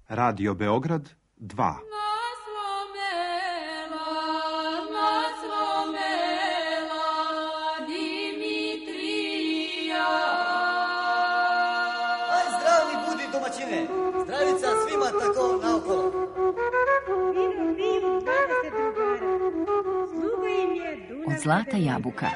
Radio Beograd 2. Zdravica svima tako naokolo. Od zlata jabuka.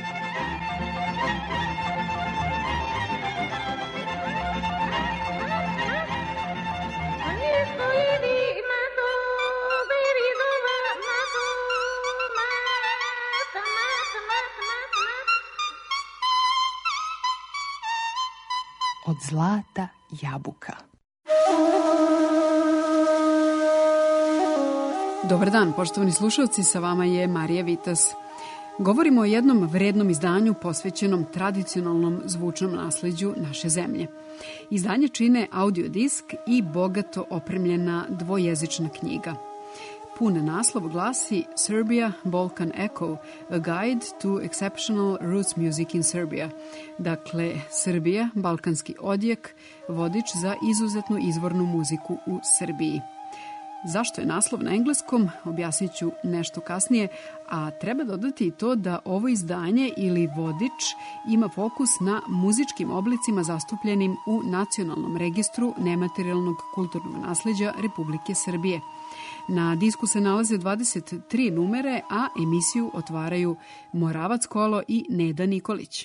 Od zlata jabuka. Dobar dan, poštovani slušalci, sa vama je Marija Vitas. Govorimo o jednom vrednom izdanju posvećenom tradicionalnom zvučnom nasleđu naše zemlje. Izdanje čine audio disk i bogato opremljena dvojezična knjiga. Pun naslov glasi Serbia Balkan Echo, a guide to exceptional roots music in Serbia. Dakle, Srbija, balkanski odjek, vodič za izuzetnu izvornu muziku u Srbiji. Zašto je naslov na engleskom, objasnit ću nešto kasnije, a treba dodati i to da ovo izdanje ili vodič ima fokus na muzičkim oblicima zastupljenim u Nacionalnom registru nematerijalnog kulturnog nasleđa Republike Srbije. Na disku se nalaze 23 numere, a emisiju otvaraju Moravac Kolo i Neda Nikolić.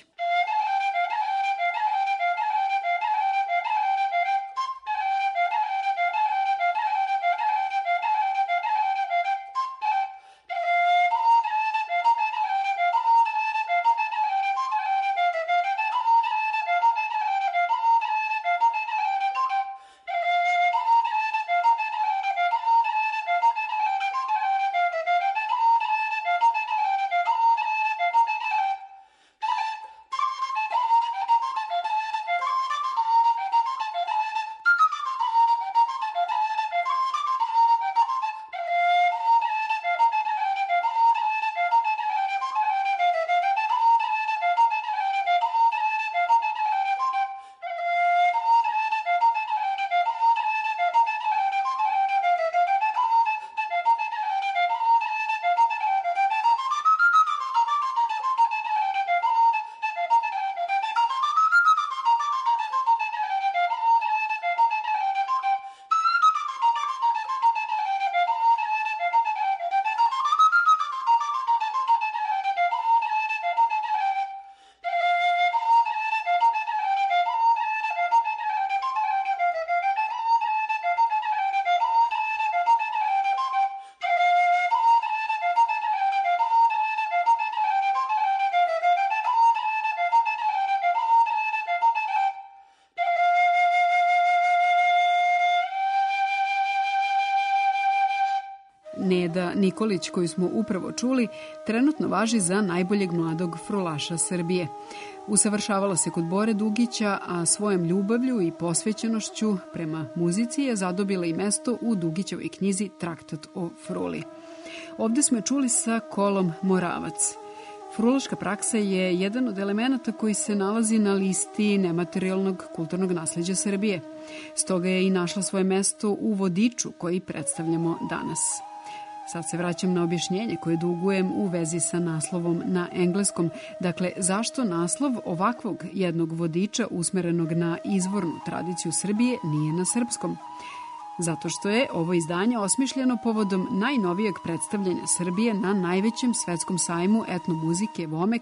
Neda Nikolić, koju smo upravo čuli, trenutno važi za najboljeg mladog frulaša Srbije. Usavršavala se kod Bore Dugića, a svojom ljubavlju i posvećenošću prema muzici je zadobila i mesto u Dugićevoj knjizi Traktat o fruli. Ovde smo je čuli sa kolom Moravac. Frulaška praksa je jedan od elemenata koji se nalazi na listi nematerijalnog kulturnog nasleđa Srbije. Stoga je i našla svoje mesto u vodiču koji predstavljamo danas. Sad se vraćam na objašnjenje koje dugujem u vezi sa naslovom na engleskom. Dakle, zašto naslov ovakvog jednog vodiča usmerenog na izvornu tradiciju Srbije nije na srpskom? Zato što je ovo izdanje osmišljeno povodom najnovijeg predstavljanja Srbije na najvećem svetskom sajmu etnomuzike Vomex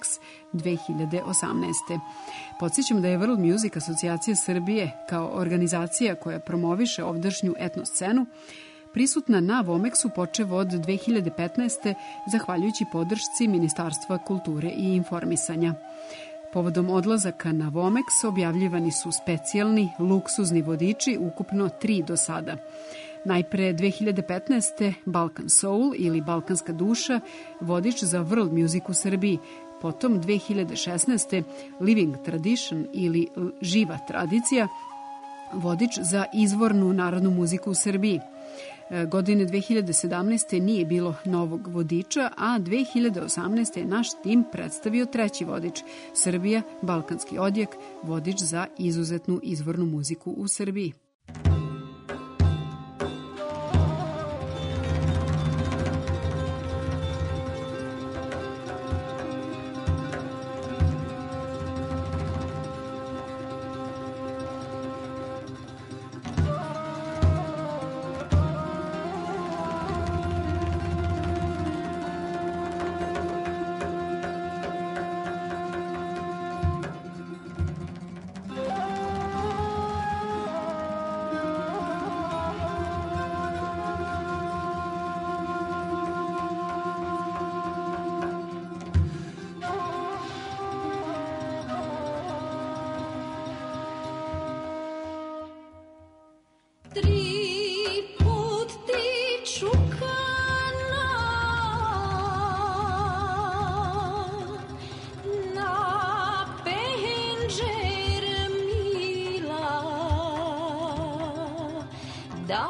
2018. Podsjećam da je World Music Asocijacija Srbije kao organizacija koja promoviše ovdašnju etnoscenu prisutna na Vomexu počev od 2015. zahvaljujući podršci Ministarstva kulture i informisanja. Povodom odlazaka na Vomex objavljivani su specijalni, luksuzni vodiči, ukupno 3 do sada. Najpre 2015. Balkan Soul ili Balkanska duša, vodič za world music u Srbiji. Potom 2016. Living Tradition ili Živa tradicija, vodič za izvornu narodnu muziku u Srbiji. Godine 2017. nije bilo novog vodiča, a 2018. je naš tim predstavio treći vodič, Srbija, balkanski odjek, vodič za izuzetnu izvornu muziku u Srbiji.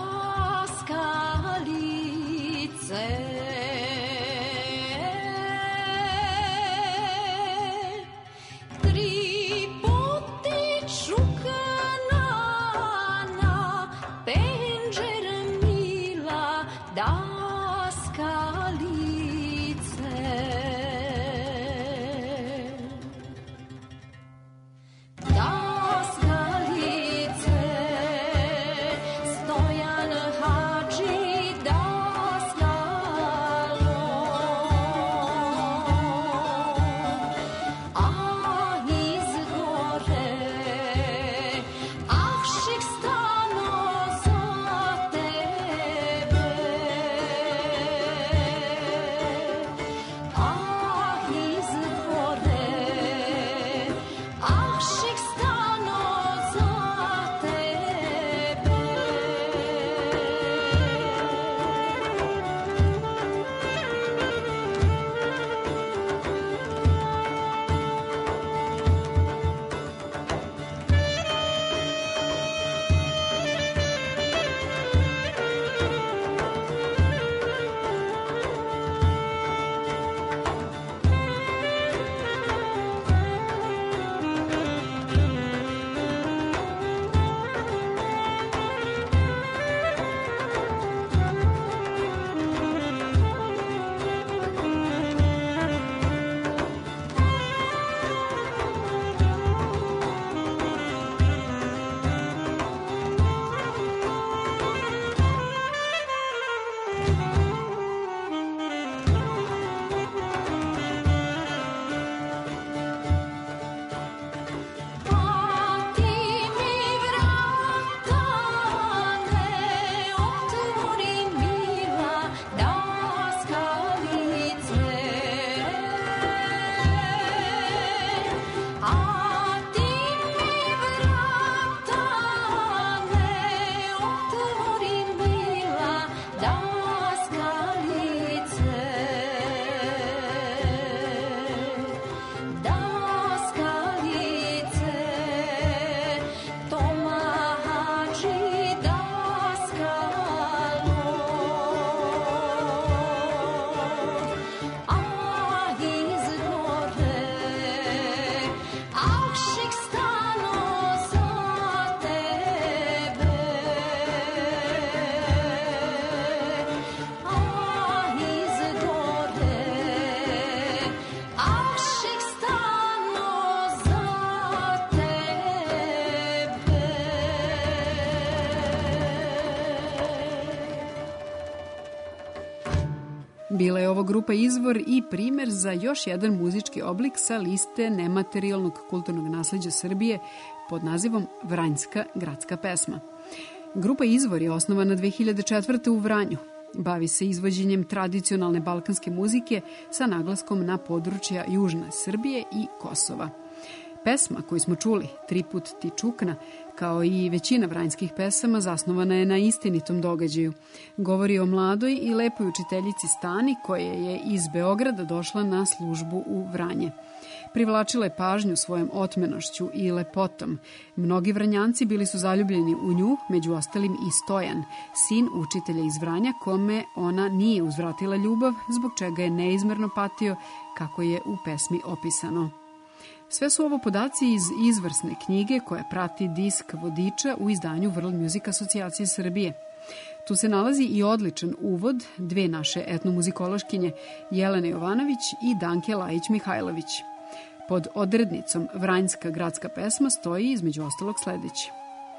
Bila je ovo grupa izvor i primer za još jedan muzički oblik sa liste nematerijalnog kulturnog nasleđa Srbije pod nazivom Vranjska gradska pesma. Grupa Izvor je osnovana 2004. u Vranju. Bavi se izvođenjem tradicionalne balkanske muzike sa naglaskom na područja Južne Srbije i Kosova. Pesma koju smo čuli, Tri put ti čukna, kao i većina vranjskih pesama, zasnovana je na istinitom događaju. Govori o mladoj i lepoj učiteljici Stani koja je iz Beograda došla na službu u Vranje. Privlačila je pažnju svojom otmenošću i lepotom. Mnogi Vranjanci bili su zaljubljeni u nju, među ostalim i Stojan, sin učitelja iz Vranja, kome ona nije uzvratila ljubav, zbog čega je neizmerno patio, kako je u pesmi opisano. Sve su ovo podaci iz izvrsne knjige koja prati disk vodiča u izdanju World Music Asocijacije Srbije. Tu se nalazi i odličan uvod dve naše etnomuzikološkinje, Jelene Jovanović i Danke Lajić-Mihajlović. Pod odrednicom Vranjska gradska pesma stoji između ostalog sledeće.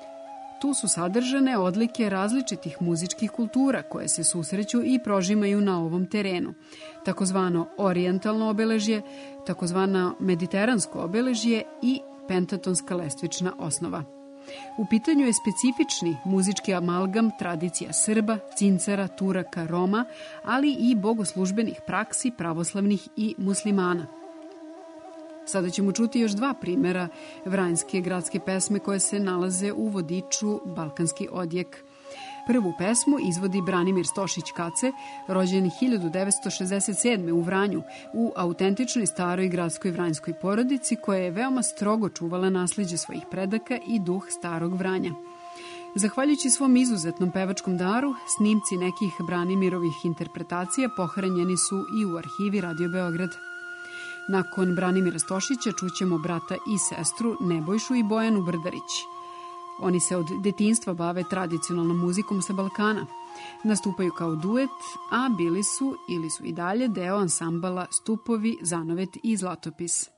Tu su sadržane odlike različitih muzičkih kultura koje se susreću i prožimaju na ovom terenu. Takozvano orijentalno obeležje, takozvano mediteransko obeležje i pentatonska lestvična osnova. U pitanju je specifični muzički amalgam tradicija Srba, Cincara, Turaka, Roma, ali i bogoslužbenih praksi pravoslavnih i muslimana. Sada ćemo čuti još dva primera vranjske gradske pesme koje se nalaze u vodiču Balkanski odjek. Prvu pesmu izvodi Branimir Stošić Kace, rođen 1967. u Vranju, u autentičnoj staroj gradskoj vranjskoj porodici koja je veoma strogo čuvala nasleđe svojih predaka i duh starog Vranja. Zahvaljujući svom izuzetnom pevačkom daru, snimci nekih Branimirovih interpretacija pohranjeni su i u arhivi Radio Beograd. Nakon Branimira Stošića čućemo brata i sestru Nebojšu i Bojanu Brdarić. Oni se od detinjstva bave tradicionalnom muzikom sa Balkana. Nastupaju kao duet, a bili su ili su i dalje deo ansambala Stupovi, Zanovet i Zlatopis.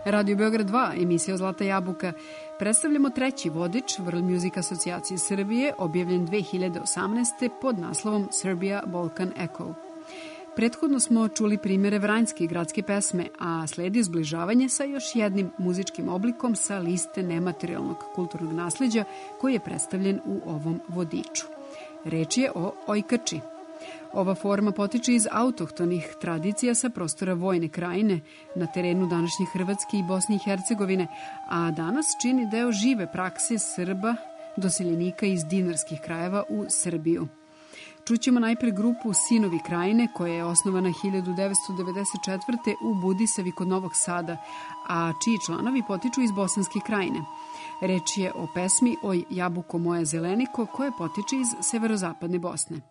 Radio Beograd 2, emisija Zlata jabuka. Predstavljamo treći vodič World Music Asocijacije Srbije, objavljen 2018. pod naslovom Serbia Balkan Echo. Prethodno smo čuli primere vranjske gradske pesme, a sledi zbližavanje sa još jednim muzičkim oblikom sa liste nematerijalnog kulturnog nasleđa koji je predstavljen u ovom vodiču. Reč je o ojkači. Ova forma potiče iz autohtonih tradicija sa prostora Vojne krajine na terenu današnje Hrvatske i Bosne i Hercegovine, a danas čini deo žive prakse Srba, doseljenika iz dinarskih krajeva u Srbiju. Čućemo najpre grupu Sinovi krajine, koja je osnovana 1994. u Budisavi kod Novog Sada, a čiji članovi potiču iz Bosanske krajine. Reč je o pesmi Oj jabuko moja zeleniko, koja potiče iz severozapadne Bosne.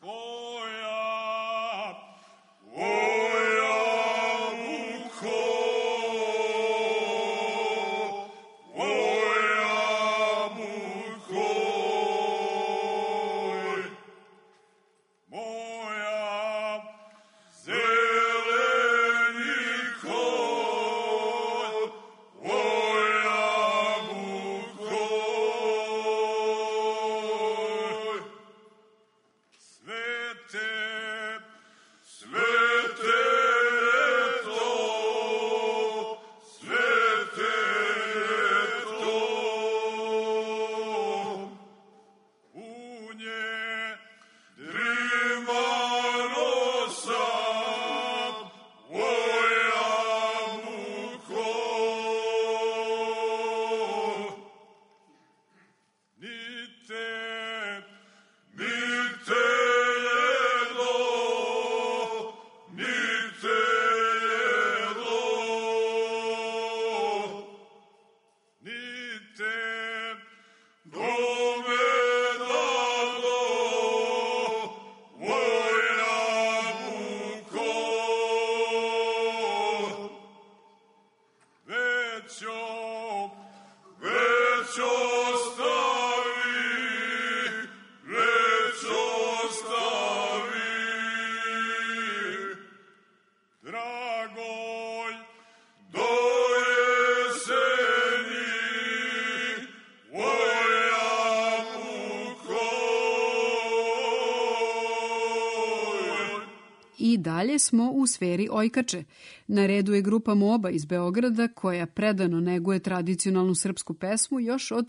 I dalje smo u sferi ojkače. Na redu je grupa Moba iz Beograda koja predano neguje tradicionalnu srpsku pesmu još od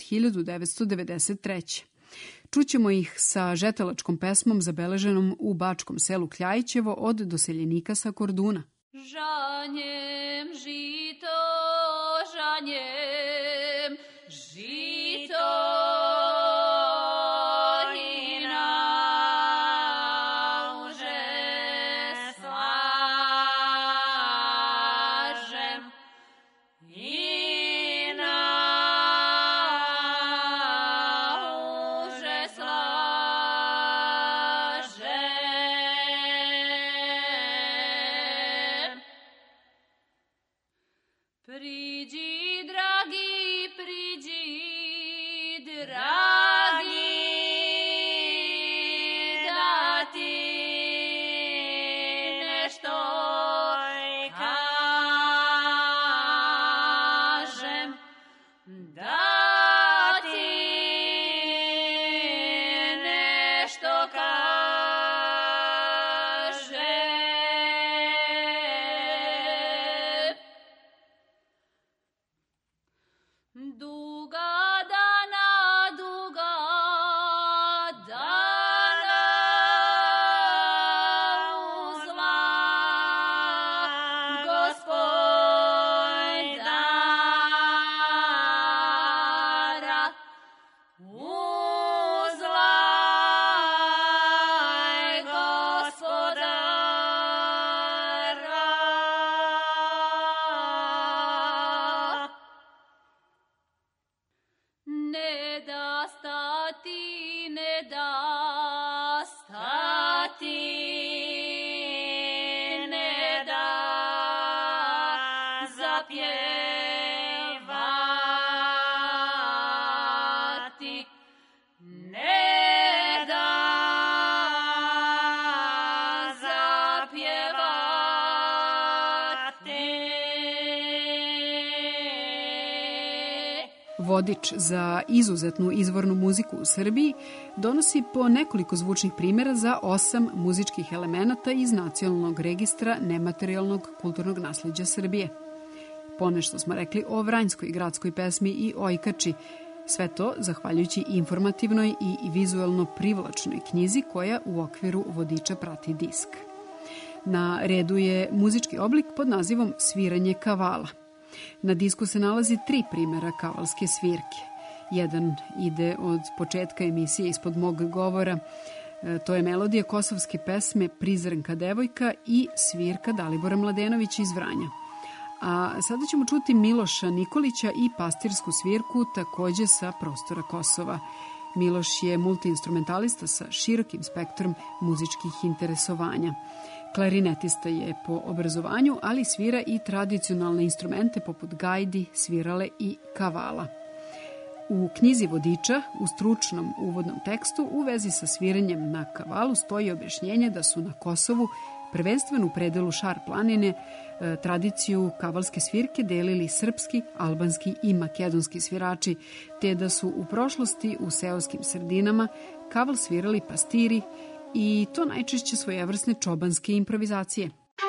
1993. Čućemo ih sa žetelačkom pesmom zabeleženom u bačkom selu Kljajićevo od doseljenika sa Korduna. Žanjem žito, žanjem žito. Vodič za izuzetnu izvornu muziku u Srbiji donosi po nekoliko zvučnih primjera za 8 muzičkih elemenata iz Nacionalnog registra nematerijalnog kulturnog nasleđa Srbije. Ponešto smo rekli o vranjskoj gradskoj pesmi i ojkači, sve to zahvaljujući informativnoj i vizuelno privlačnoj knjizi koja u okviru vodiča prati disk. Na redu je muzički oblik pod nazivom sviranje kavala. Na disku se nalazi 3 primjera kavalske svirke. Jedan ide od početka emisije Ispod mog govora, to je melodija kosovske pesme Prizrenka devojka i svirka Dalibora Mladenovića iz Vranja. A sada ćemo čuti Miloša Nikolića i pastirsku svirku takođe sa prostora Kosova. Miloš je multiinstrumentalista sa širokim spektrom muzičkih interesovanja. Klarinetista je po obrazovanju, ali svira i tradicionalne instrumente poput gajdi, svirale i kavala. U knjizi vodiča, u stručnom uvodnom tekstu, u vezi sa sviranjem na kavalu stoji objašnjenje da su na Kosovu, prvenstveno u predelu Šar planine, tradiciju kavalske svirke delili srpski, albanski i makedonski svirači, te da su u prošlosti u seoskim sredinama kaval svirali pastiri i to najčešće svojevrsne čobanske improvizacije.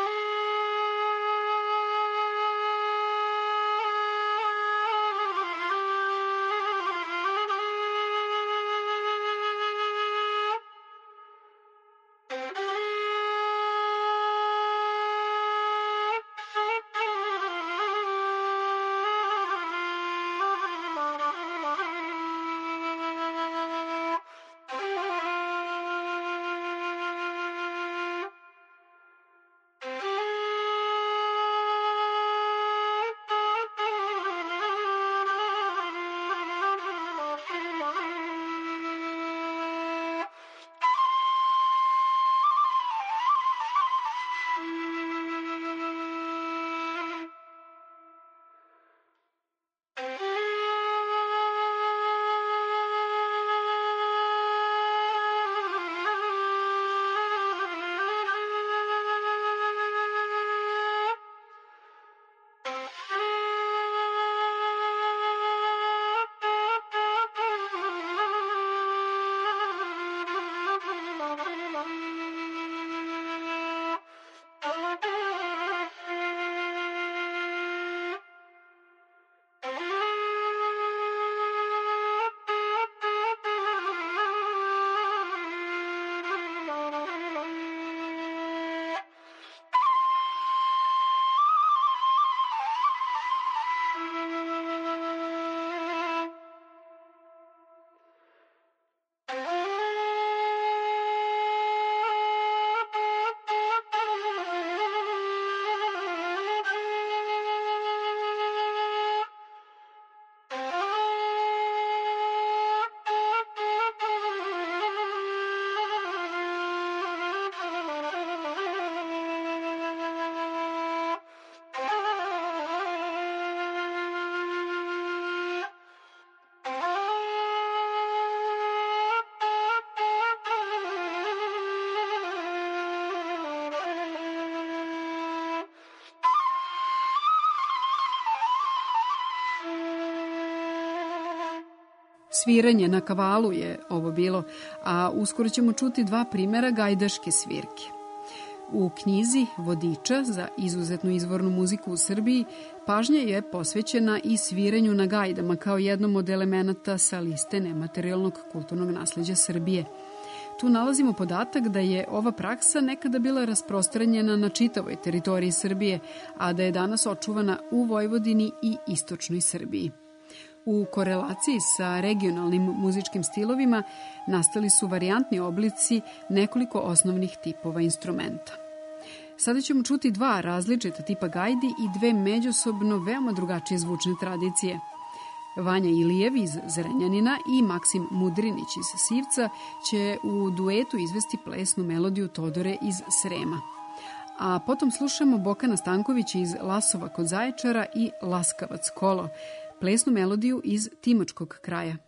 Sviranje na kavalu je ovo bilo, a uskoro ćemo čuti 2 primjera gajdaške svirke. U knjizi vodiča za izuzetnu izvornu muziku u Srbiji pažnja je posvećena i sviranju na gajdama kao jednom od elemenata sa liste nematerijalnog kulturnog nasleđa Srbije. Tu nalazimo podatak da je ova praksa nekada bila rasprostranjena na čitavoj teritoriji Srbije, a da je danas očuvana u Vojvodini i istočnoj Srbiji. U korelaciji sa regionalnim muzičkim stilovima nastali su varijantni oblici nekoliko osnovnih tipova instrumenta. Sada ćemo čuti 2 različita tipa gajdi i 2 međusobno veoma drugačije zvučne tradicije. Vanja Ilijev iz Zrenjanina i Maksim Mudrinić iz Sivca će u duetu izvesti plesnu melodiju Todore iz Srema. A potom slušamo Bokana Stankovića iz Lasova kod Zaječara i Laskavac kolo, plesnu melodiju iz Timočkog kraja.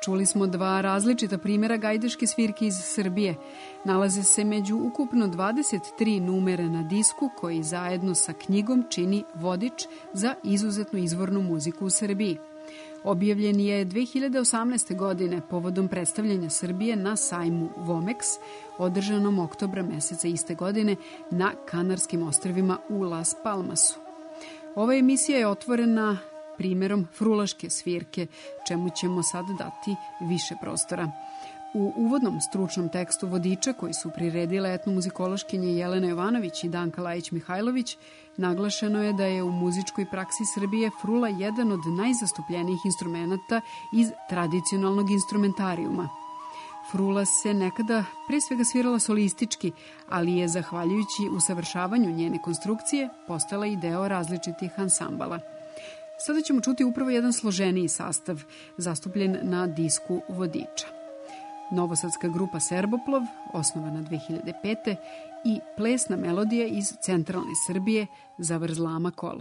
Čuli smo dva različita primjera gajdeške svirke iz Srbije. Nalaze se među ukupno 23 numere na disku koji zajedno sa knjigom čini vodič za izuzetnu izvornu muziku u Srbiji. Objavljen je 2018. godine povodom predstavljanja Srbije na sajmu Vomex, održanom oktobra meseca iste godine na Kanarskim ostrvima u Las Palmasu. Ova emisija je otvorena primjerom frulaške svirke, čemu ćemo sad dati više prostora. U uvodnom stručnom tekstu vodiča koji su priredile etnomuzikološkinje Jelena Jovanović i Danka Lajić-Mihajlović, naglašeno je da je u muzičkoj praksi Srbije frula jedan od najzastupljenijih instrumenata iz tradicionalnog instrumentarijuma. Frula se nekada pre svega svirala solistički, ali je, zahvaljujući usavršavanju njene konstrukcije, postala i deo različitih ansambala. Sada ćemo čuti upravo jedan složeniji sastav, zastupljen na disku vodiča. Novosadska grupa Serboplov, osnovana 2005. i plesna melodija iz centralne Srbije Zavrzlama kolo.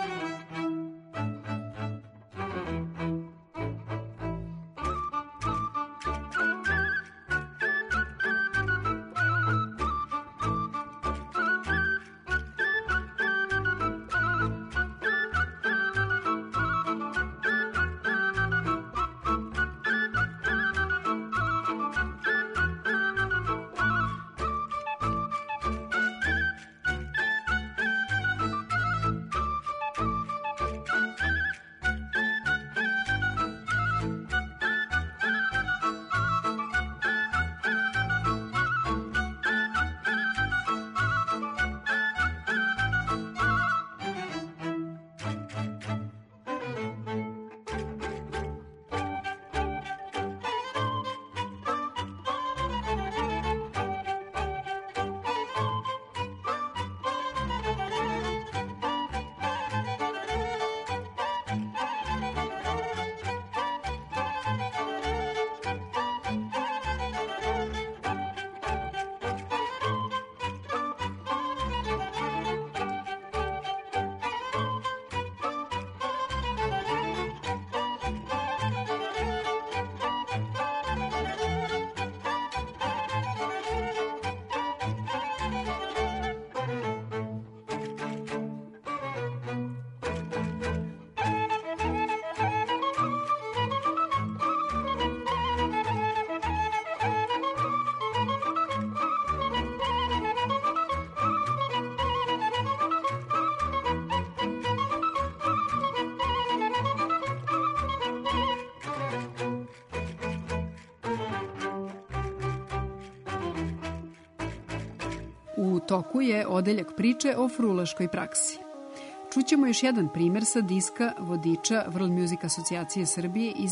U toku je odeljak priče o frulaškoj praksi. Čućemo još jedan primjer sa diska vodiča World Music Asocijacije Srbije iz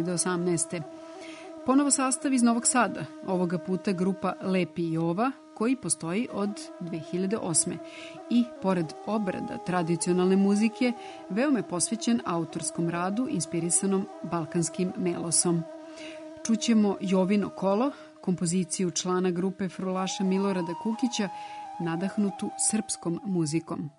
2018. Ponovo sastav iz Novog Sada, ovoga puta grupa Lepi Jova, koji postoji od 2008. I, pored obrada tradicionalne muzike, veoma je posvećen autorskom radu inspirisanom balkanskim melosom. Čućemo Jovino kolo, kompoziciju člana grupe frulaša Milorada Kukića, nadahnutu srpskom muzikom.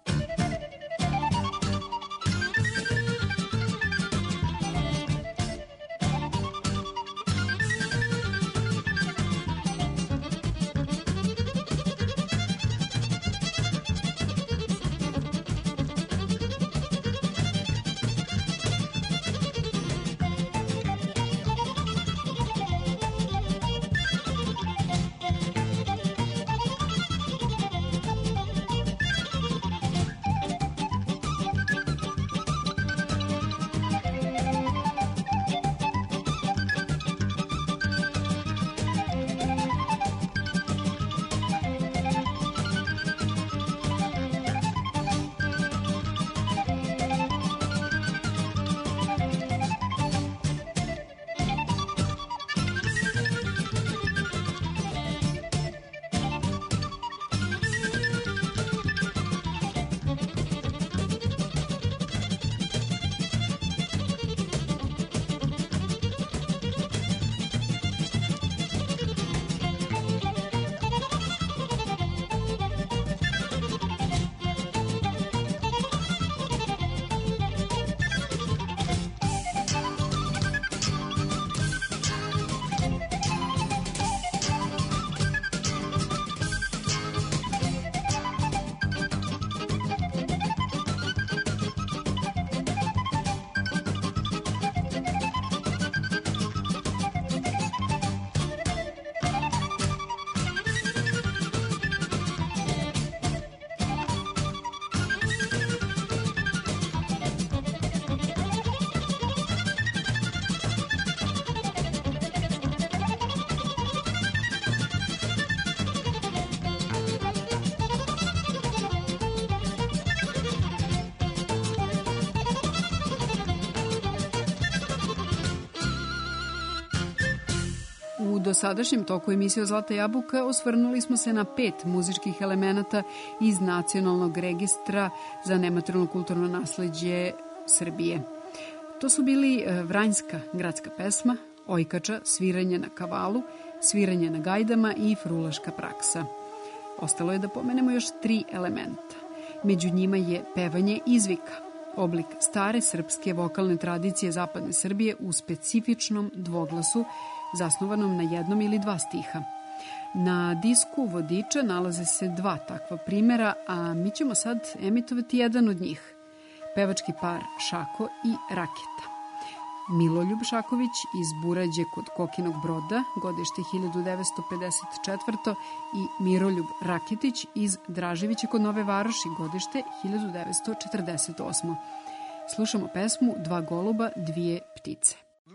dosadašnjem toku emisije Zlata jabuka osvrnuli smo se na 5 muzičkih elemenata iz Nacionalnog registra za nematerijalno kulturno nasleđe Srbije. To su bili vranjska gradska pesma, ojkača, sviranje na kavalu, sviranje na gajdama i frulaška praksa. Ostalo je da pomenemo još 3 elementa. Među njima je pevanje izvika, oblik stare srpske vokalne tradicije zapadne Srbije u specifičnom dvoglasu zasnovanom na jednom ili 2 stiha. Na disku Vodiča nalaze se 2 takva primera, a mi ćemo sad emitovati jedan od njih. Pevački par Šako i Raketa. Miloljub Šaković iz Burađe kod Kokinog Broda, godište 1954. i Miroljub Raketić iz Draževića kod Nove Varoši, godište 1948. Slušamo pesmu Dva goluba, dvije ptice.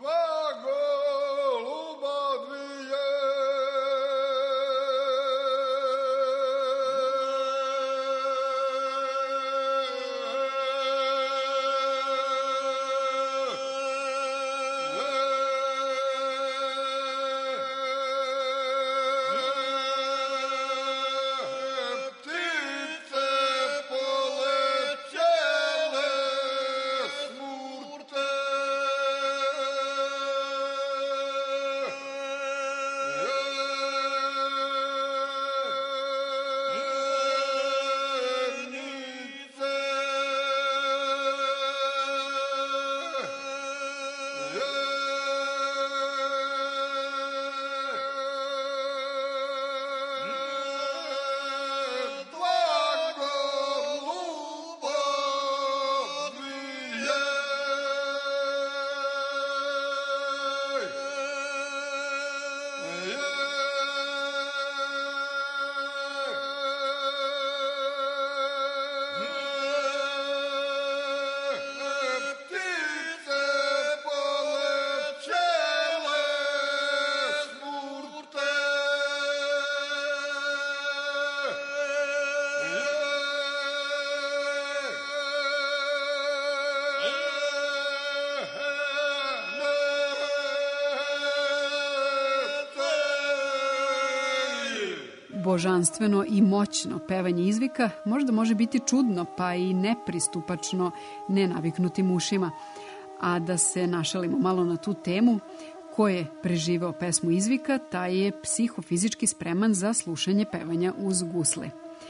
Božanstveno i moćno pevanje izvika možda može biti čudno pa i nepristupačno nenaviknutim ušima. A da se našalimo malo na tu temu, ko je preživeo pesmu izvika, taj je psihofizički spreman za slušanje pevanja uz gusle.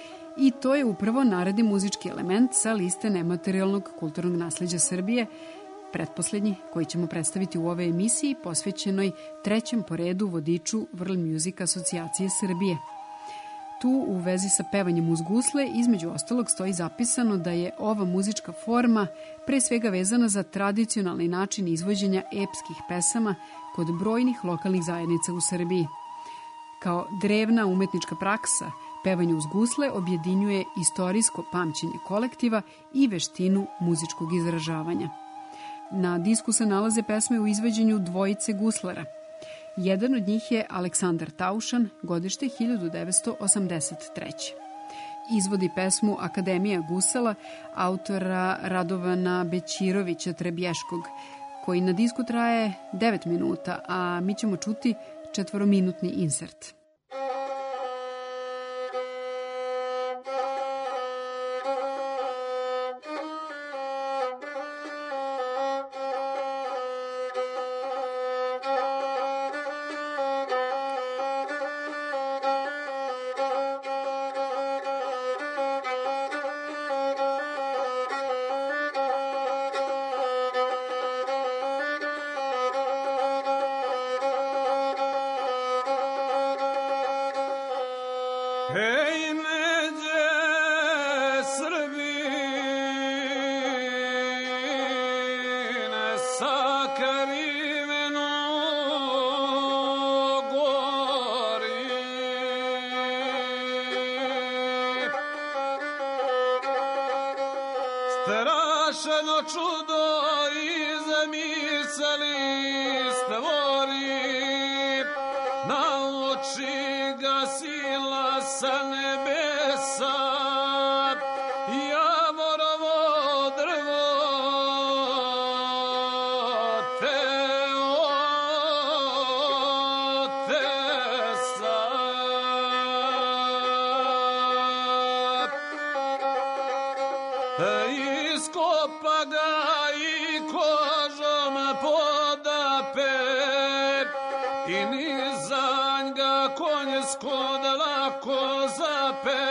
I to je upravo naredni muzički element sa liste nematerijalnog kulturnog nasleđa Srbije, pretposlednji koji ćemo predstaviti u ovoj emisiji posvećenoj 3. po redu vodiču World Music asocijacije Srbije. Tu u vezi sa pevanjem uz gusle između ostalog stoji zapisano da je ova muzička forma pre svega vezana za tradicionalni način izvođenja epskih pesama kod brojnih lokalnih zajednica u Srbiji. Kao drevna umetnička praksa, pevanje uz gusle objedinjuje istorijsko pamćenje kolektiva i veštinu muzičkog izražavanja. Na disku se nalaze pesme u izvođenju dvojice guslara. Jedan od njih je Aleksandar Taušan, godište 1983. Izvodi pesmu Akademija gusala autora Radovana Bećirovića Trebješkog, koji na disku traje 9 minuta, a mi ćemo čuti 4-minutni insert. Hej, neđe Srbine sakriveno gori, strašno čudo i zamisli stvori, nauči ga sila sa nebesa, javorovo drvo te iskopa ga i kožom podape i nizanj ga konjsko da lako zape.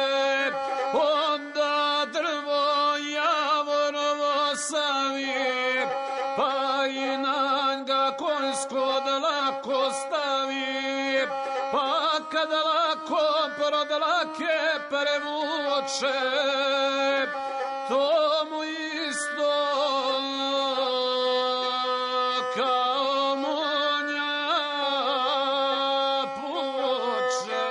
Onda drvo javorovo savi, pa i na ga konjsko da lako stavi, pa kada lako prodlake prevuče, to mu isto kao munja puče.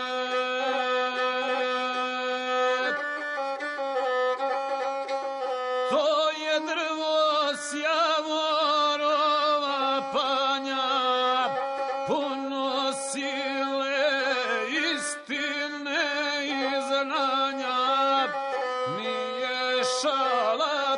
To je drvo s javorova panja, puno sile, istine i znanja. Nije šala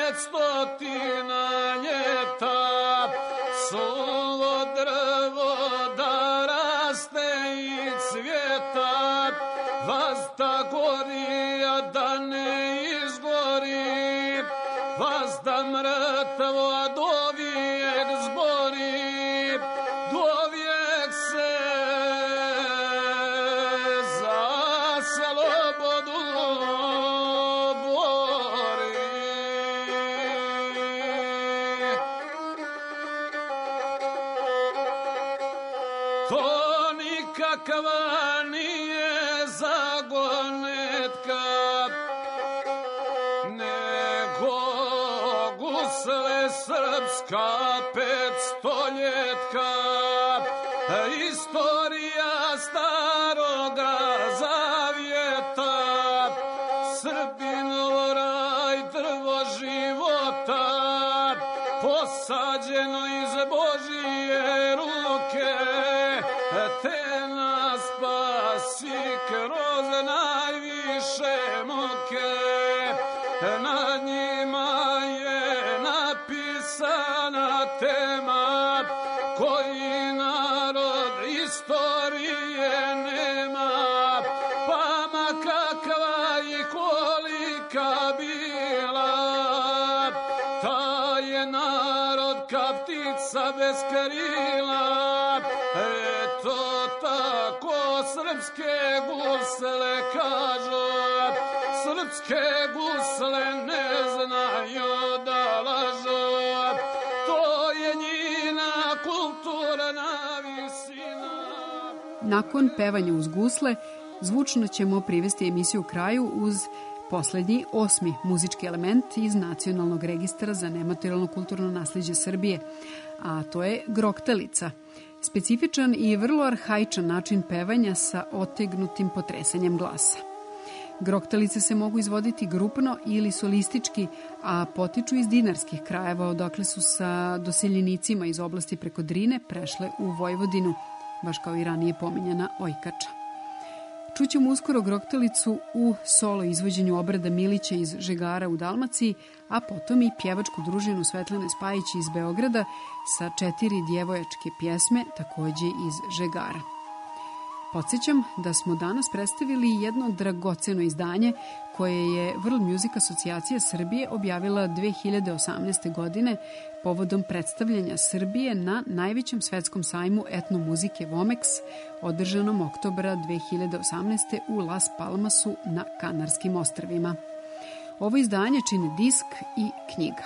500 ljeta, suvo drvo da raste i cvjeta, vazda gori, a da ne izgori, vazda mrtvo, a dovijek zbori, dovijek se za slobodu bori. To nikakva nije zagonetka, nego gusle srpska 500-ljetka, istorija staroga zavjeta, Srbinovo raj drvo života, posađeno iz Božije ruke, te nas spasi kroz najviše muke. Na njima je napisana tema, koji narod istorije nema, pa ma kakva i kolika bila, taj je narod ka ptica bez krila. Eto tako srpske gusle kažu, srpske gusle ne znaju da lažu, to je njina kulturna visina. Nakon pevanja uz gusle, zvučno ćemo privesti emisiju kraju uz poslednji, 8. muzički element iz Nacionalnog registra za nematerijalno kulturno naslijeđe Srbije, a to je groktalica. Specifičan i vrlo arhaičan način pevanja sa otegnutim potresanjem glasa. Groktalice se mogu izvoditi grupno ili solistički, a potiču iz dinarskih krajeva, odakle su sa doseljenicima iz oblasti preko Drine prešle u Vojvodinu, baš kao i ranije pominjana Ojkača. Čućemo uskoro groktalicu u solo izvođenju Obrada Milića iz Žegara u Dalmaciji, a potom i pjevačku družinu Svetlane Spajić iz Beograda sa 4 djevojačke pjesme, takođe iz Žegara. Podsjećam da smo danas predstavili jedno dragoceno izdanje koje je World Music Asocijacija Srbije objavila 2018. godine povodom predstavljanja Srbije na najvećem svetskom sajmu etnomuzike Vomex, održanom oktobra 2018. u Las Palmasu na Kanarskim ostrvima. Ovo izdanje čini disk i knjiga.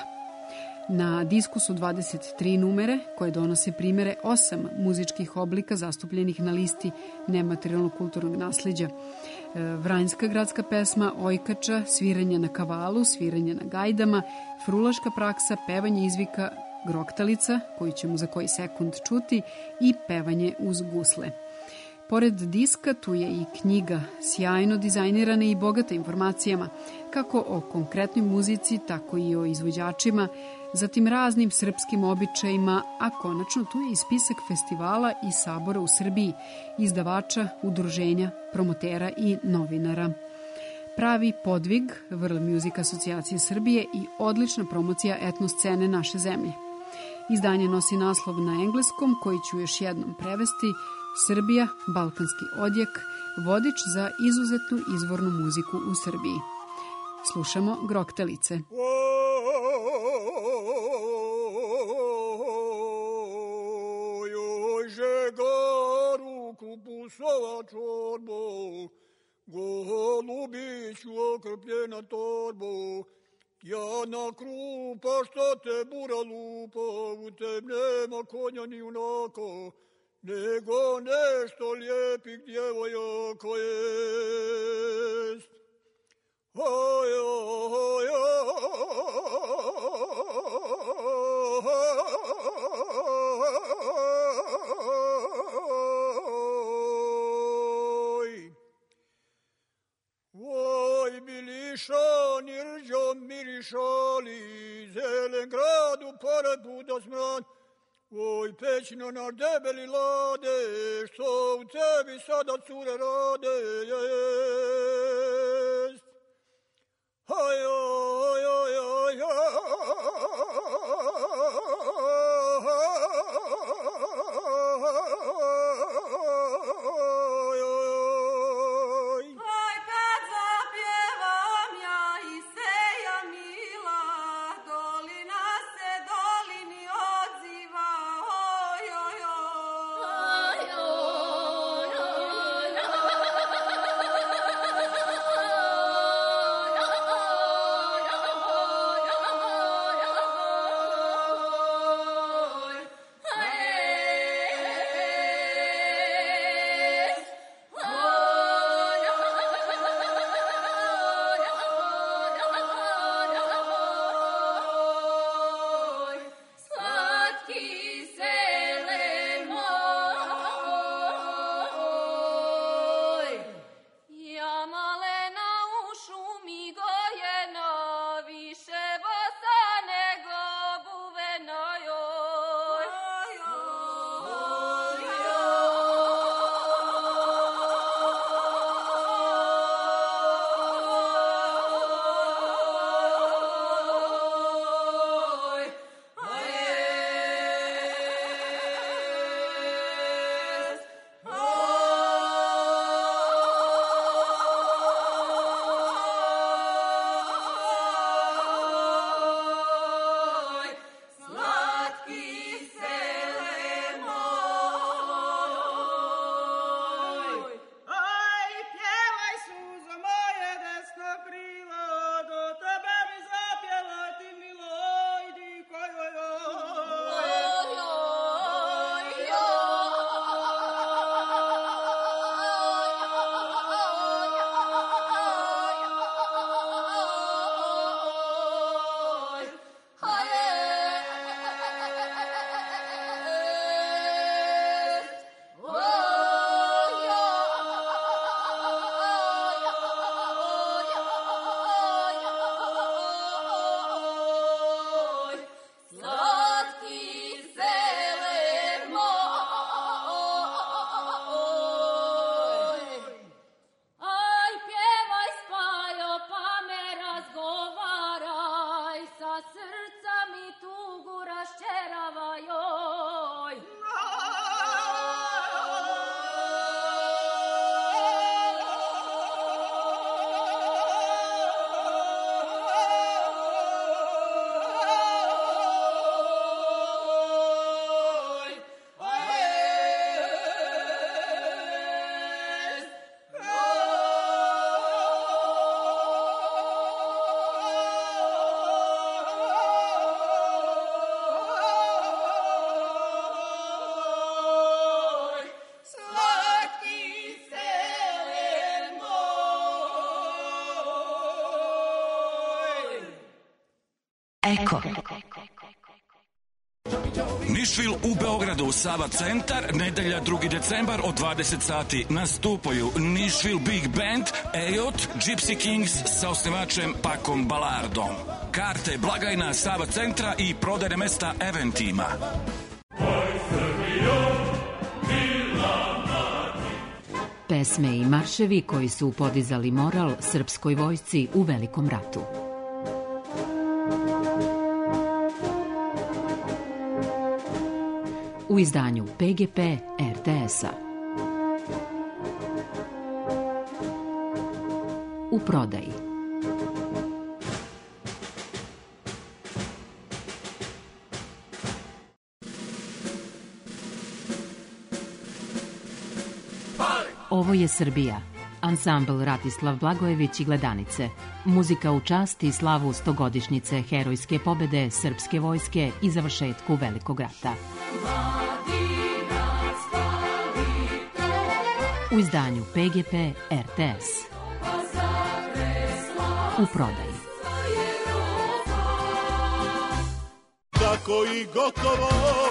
Na disku su 23 numere koje donose primere 8 muzičkih oblika zastupljenih na listi nematerijalnog kulturnog naslijeđa. Vranjska gradska pesma, Ojkača, sviranje na kavalu, sviranje na gajdama, frulaška praksa, pevanje izvika, groktalica, koju ćemo za koji sekund čuti, i pevanje uz gusle. Pored diska tu je i knjiga, sjajno dizajnirana i bogata informacijama, kako o konkretnoj muzici, tako i o izvođačima, zatim raznim srpskim običajima, a konačno tu je i spisak festivala i sabora u Srbiji, izdavača, udruženja, promotera i novinara. Pravi podvig World Music Asocijacije Srbije i odlična promocija etno scene naše zemlje. Izdanje nosi naslov na engleskom, koji ću još jednom prevesti: Srbija, balkanski odjek, vodič za izuzetnu izvornu muziku u Srbiji. Slušamo Groktelice. Pusova čorbo, golubiću okrpljena torbo, jadna krupa što te bura lupa, u tem nema konja ni junaka, nego nešto lijepih djevojaka jest. Aj, aj, oj, bilišani rđom mirišali, zelen gradu pored puta smrad, oj, pećno na debeli lade, što u tebi sada cure rade, jest. Aj, aj, aj, aj, Eko. Nišvil u Beogradu, Sava centar, nedelja 2. decembar od 20 sati. Nastupaju Nišvil Big Band, Ejot, Gypsy Kings sa osnivačem Pakom Balardom. Karte, blagajna Sava centra i prodajne mesta Eventima. Pesme i marševi koji su podizali moral srpskoj vojsci u Velikom ratu. U izdanju PGP RTS-a. U prodaji je Srbija. Ansambl Ratislav Blagojević i Gledanice. Muzika u čast i slavu 100-godišnjice herojske pobede srpske vojske i završetku Velikog rata. U izdanju PGP RTS. U prodaji. Tako i gotovo.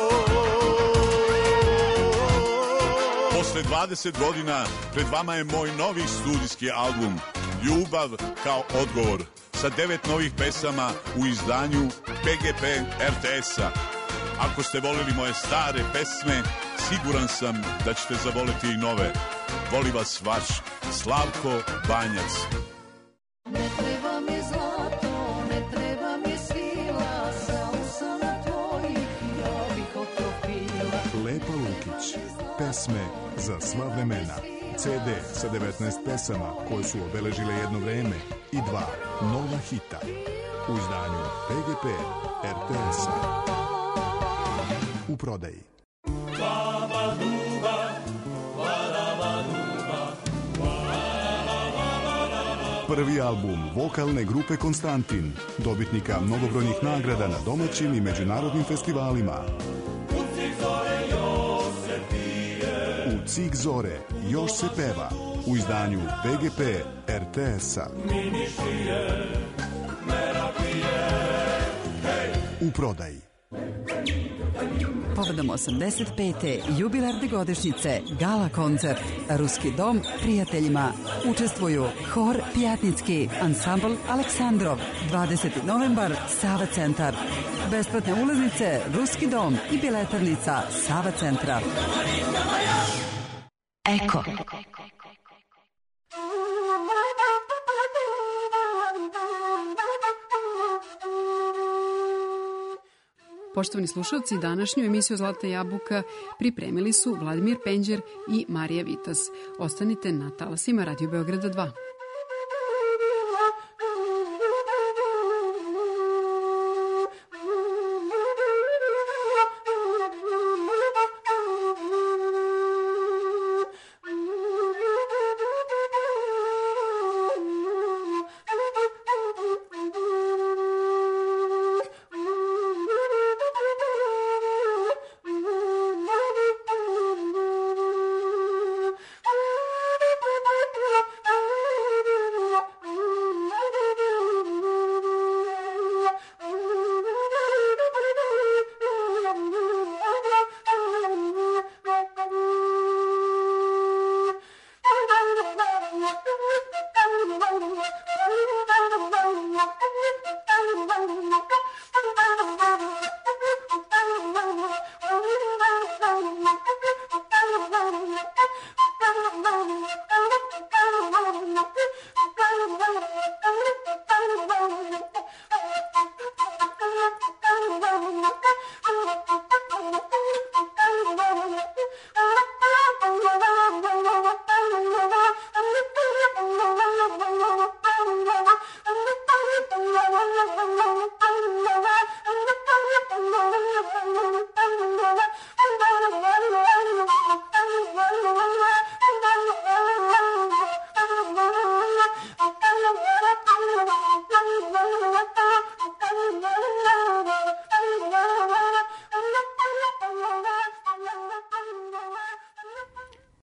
Posle 20 godina pred vama je moj novi studijski album Ljubav kao odgovor sa 9 novih pesama u izdanju PGP RTS-a. Ako ste volili moje stare pesme, siguran sam da ćete zavoliti i nove. Voli vas vaš Slavko Banjac. Ne treba mi zlato, ne treba mi svila, samo sam tvojih, ja bih otopila. Lepa Lukić, pesme za sva vremena. CD sa 19 pesama koje su obeležile jedno vreme i 2 nova hita. U izdanju PGP RTS-a. U prodaji. Prvi album vokalne grupe Konstantin, dobitnika mnogobrojnih nagrada na domaćim i međunarodnim festivalima. U Cik zore još se peva. U izdanju PGP RTS-a. U prodaji. Povodom 85. jubilarne godišnjice Gala koncert Ruski dom prijateljima učestvuju Hor Pjatnicki, ansambl Aleksandrov, 20. novembar, Sava centar. Besplatne ulaznice Ruski dom i biletarnica Sava centra. Eko. Poštovani slušalci, današnju emisiju Zlata jabuka pripremili su Vladimir Penđer i Marija Vitas. Ostanite na talasima Radio Beograda 2.